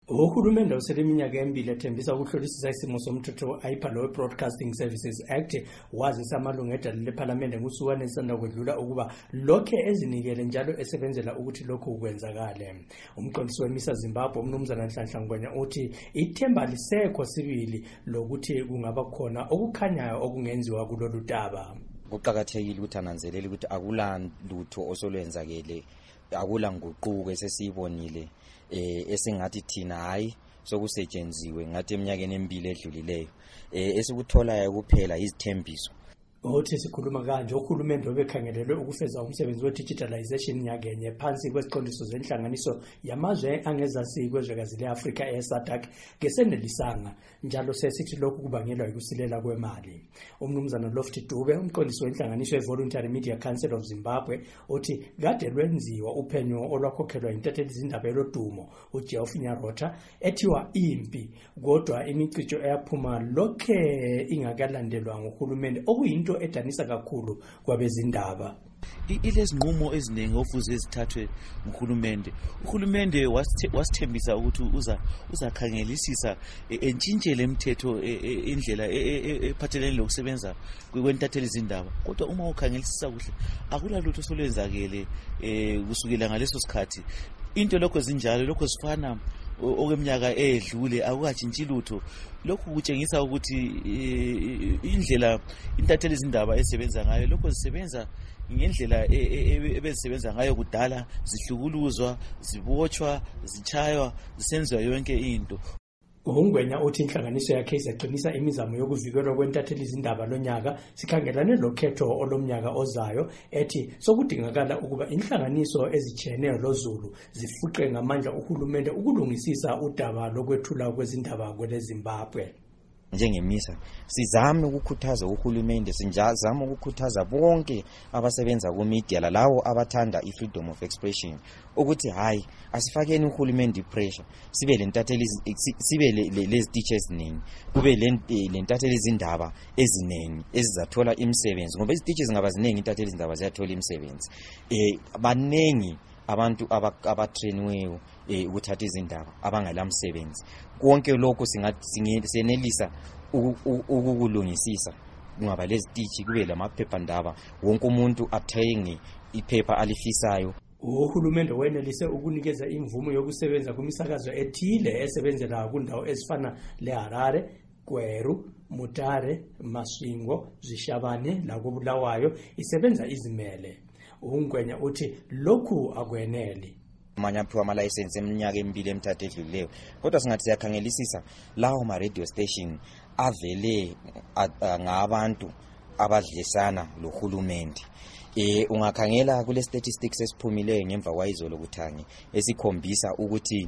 Uhulumende useleminyaka emibili ethembisa ukuhlolisisa isimo somthetho ayipha Broadcasting Services Act wazisa amalungu edale lephalamende ngusuku esanda kwedlula ukuba lokho ezinikele njalo esebenzela ukuthi lokho kwenzakale. Umqondisi weMISA Zimbabwe umnumzana Nhlanhla Ngwenya uthi ithemba lisekho sibili lokuthi kungaba khona okukhanyayo okungenziwa kulolu daba. Kuqakathekile ukuthi ananzelele ukuthi akulalutho osolwenzakele, akula nguquko esesiyibonile esingathi thina hayi sokusetshenziswe ngathi eminyakeni emibili edlulileyo esikutholayo kuphela izithembiso. Othi sikhuluma kanje uhulumende obekhangelelwe ukufeza umsebenzi we-digitalization nyakenye phansi kwesiqondiso zenhlanganiso yamazwe angezasi kwezwekazi le-Afrika eSADC ngesenelisanga njalo sesithi lokhu kubangelwa yikusilela kwemali. Umnumzana Lofty Dube umqondisi wenhlanganiso ye-Voluntary Media Council of Zimbabwe uthi kade lwenziwa uphenyo olwakhokhelwa intatheli zindaba elodumo uJeff Nyarota ethiwa impi kodwa imicijo eyaphuma lokhe ingakalandelwa nguhulumende okuyinto edanisa kakhulu kwabezindaba. Ilezinqumo eziningi ofuze ezithathwe nguhulumende. Uhulumende wasithembisa ukuthi uzakhangelisisa entshintshele imithetho indlela ephathelene lokusebenza kwentatheli izindaba. Kodwa uma ukhangelisisa kuhle akulalutho solwenzakele kusukela ngaleso sikhathi. Into lokho zinjalo lokho sifana okweminyaka edlule akukatshintshi lutho. Lokhu kutshengisa ukuthi indlela intatheli izindaba esebenza ngayo lokho zisebenza ngendlela ebezisebenza ngayo kudala, zihlukuluzwa, zibotshwa, zichaywa, zisenziwa yonke into. Ngwenya uthi inhlanganiso yakhe izaqinisa imizamo yokuvikelwa kwentatheli izindaba lonyaka sikhangelane lokhetho olomnyaka ozayo ethi sokudingakala ukuba inhlanganiso ezijeneyo loZulu zifuqe ngamandla uhulumende ukulungisisa udaba lokwethula kwezindaba kweleZimbabwe. NjengeMISA sizama ukukhuthaza uhulumende, sinjazama ukukhuthaza bonke abasebenza kumedia lalawo abathanda ifreedom of expression ukuthi hayi asifakeni uhulumende pressure sibe lentatheli sibe leziteacher eziningi, kube lentatheli izindaba eziningi ezizathola imisebenzi ngoba iziteacher zingaba ziningi intatheli izindaba ziyathola imisebenzi. Baningi abantu abatrainiweyo ukuthatha izindaba abangela msebenzi. Konke lokho singenelisa ukukulungisisa kungaba lezitichi kube lamaphephandaba wonke umuntu athenge iphepha alifisayo. Uhulumende wenelise ukunikeza imvumo yokusebenza kumisakazo ethile esebenzela kundawo ezifana leHarare, Gweru, Mutare, Masvingo, Zvishavane lakubulawayo isebenza izimele. Ungwenya uthi lokhu akweneli. Manya aphiwa ama license eminyaka emibili emithathu edlulileyo kodwa singathi siyakhangelisisa lawo ma radio station avele ngabantu abadlisana lohulumende. Ungakhangela kule statistics esiphumileyo ngemva kwayizolo kuthangi esikhombisa ukuthi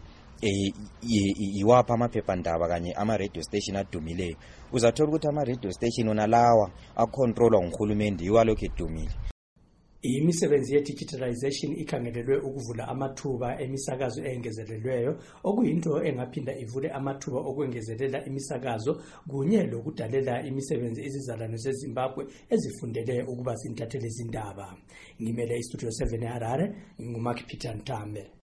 iwapha amaphephandaba kanye ama radio station adumileyo, uzathola ukuthi ama radio station onalawa acontrolwa nguhulumende iwalokho edumile. Imisebenzi ye-digitalization ikhangelelwe ukuvula amathuba emisakazo engezelelweyo okuyinto engaphinda ivule amathuba okwengezelela imisakazo kunye lokudalela imisebenzi izizalwane zeZimbabwe ezifundele ukuba zintatheli izindaba. Ngimele iStudio 7 eHarare, nguMark Peter Ntambe.